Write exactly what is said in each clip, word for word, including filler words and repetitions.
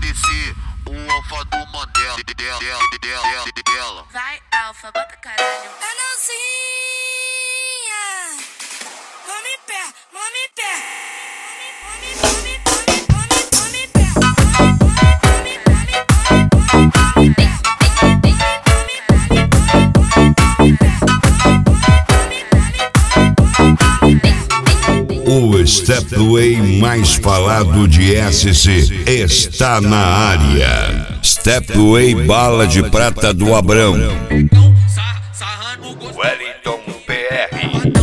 D C, o alfa do Mandela. Vai, alfa, bota caralho. Anãozinha, mama em pé, mama em pé. Mama em pé, mama em pé. O Stepway mais falado de S C está na área. Stepway Bala de Prata do Abrão. Wellington P R.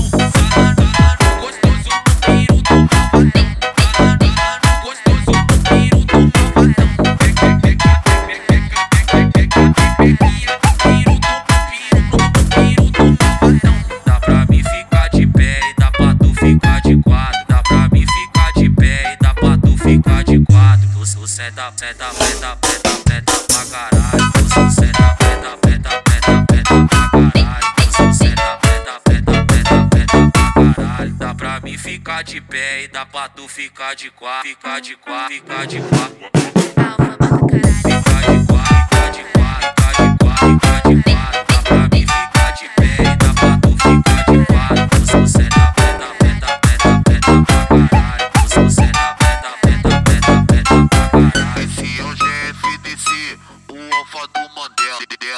Dá pra mim ficar de pé e dá pra tu ficar de quatro. Dá pra mim ficar de pé e dá pra tu ficar de quatro. Tu senta, senta, senta, senta, senta pra caralho. Tu senta, senta, senta, senta, senta pra caralho. Tu senta, senta, senta, senta, senta pra caralho. Dá pra mim ficar de pé e dá pra tu ficar de quatro. Ficar de quatro, ficar de quatro. Alfa, bota caralho. Ficar de quatro, ficar de quatro, ficar de quatro, ficar de quatro. Dá pra mim ficar de pé e dá pra tu ficar de quatro. Tu senta, senta, senta, senta, senta pra caralho. Tu senta, senta, senta, senta, senta pra caralho. Esse é o G F D C, o alfa do Mandela.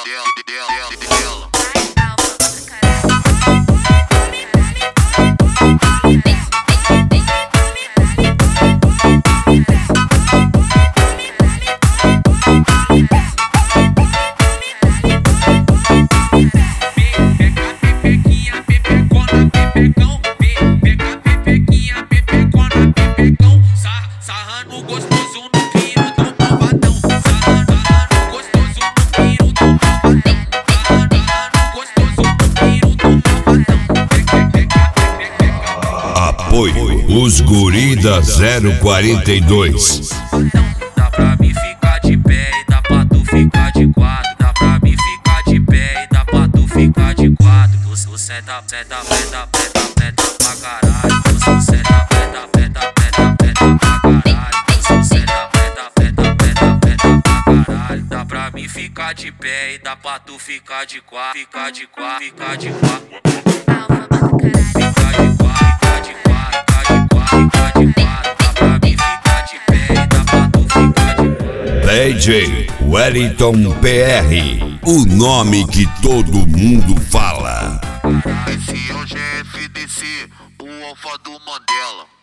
Vai, alfa, bota caralho. Pepequinha, pepecona, pepecão. Pepeca, pepequinha, pepecona, pepecão. Sarrando gostoso no piro do malvadão. Sarrando gostoso no piro do malvadão. Sarrando gostoso no piro do malvadão. Pepeca, pepeca. Apoio os Guri da zero quarenta e dois. Dá pra mim ficar de pé e dá pra tu ficar de quatro. Dá pra mim ficar de pé e dá pra tu ficar de quatro. Tu senta, senta, senta, senta, senta pra caralho. Tu senta, senta, senta, senta, senta pra caralho. Tu senta, senta, senta, senta, senta pra caralho. Dá pra mim ficar de pé e dá pra tu ficar de quatro. Ficar de quatro, ficar de quatro. Alfa, bota caralho. Ficar de quatro, ficar de quatro, ficar de quatro, ficar de quatro. Dá pra mim ficar de pé e dá pra tu ficar de quatro. D J Wellington P R, o nome que todo mundo fala. Esse é o G F D C, o alfa do Mandela.